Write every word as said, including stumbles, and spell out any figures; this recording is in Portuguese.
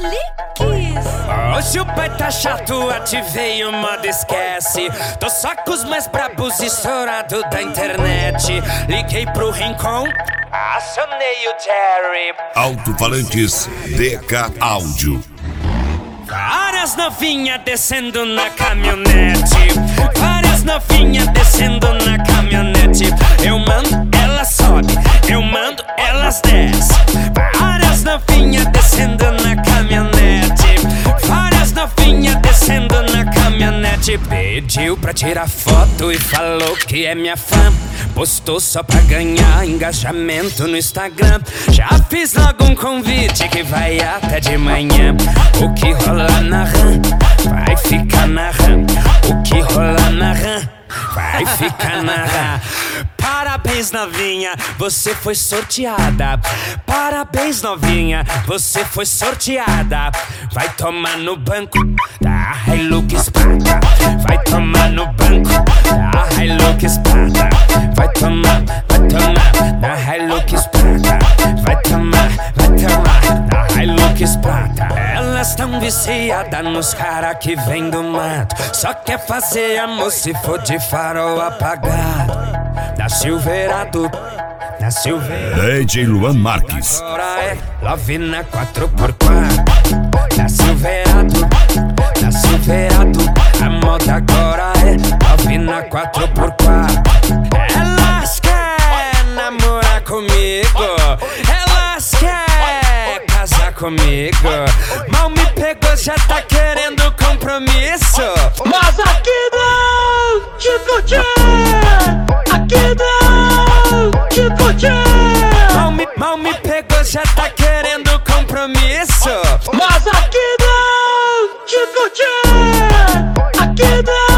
Relíquias. Hoje o pai tá chato, ativei o modo esquece. Tô só com os mais brabos estourado da internet. Liguei pro Rincon, acionei o Jerry. Alto-falantes D K Áudio. Várias novinhas descendo na caminhonete. Várias novinhas descendo na caminhonete. Eu mando, ela sobe. Eu mando, elas descem. Várias novinhas descendo na caminhonete. Várias novinhas descendo na caminhonete. Pediu pra tirar foto e falou que é minha fã. Postou só pra ganhar engajamento no Instagram. Já fiz logo um convite que vai até de manhã. O que rola na RAM vai ficar na RAM. O que rola na RAM vai ficar na RAM. Parabéns, novinha, você foi sorteada. Parabéns, novinha, você foi sorteada. Vai tomar no banco da Hilux Prata. Vai tomar no banco da Hilux Prata. Vai tomar, vai tomar da Hilux Prata. Vai tomar, vai tomar da Hilux Prata. Elas tão viciadas nos cara que vem do mato. Só quer fazer amor se for de farol apagado. Da Silverado, da Silverado. D J Luan Marques. Agora é Love na quatro por quatro. Da Silverado, da Silverado. A moda agora é Love na quatro por quatro. Elas querem namorar comigo. Elas querem casar comigo. Mal me pegou, já tá querendo compromisso. Mas aqui não, Chico Tchê. Aqui não, Chico Tchê. Mal me, mal me pegou, já tá querendo compromisso. Mas aqui não, Chico Tchê. Aqui não.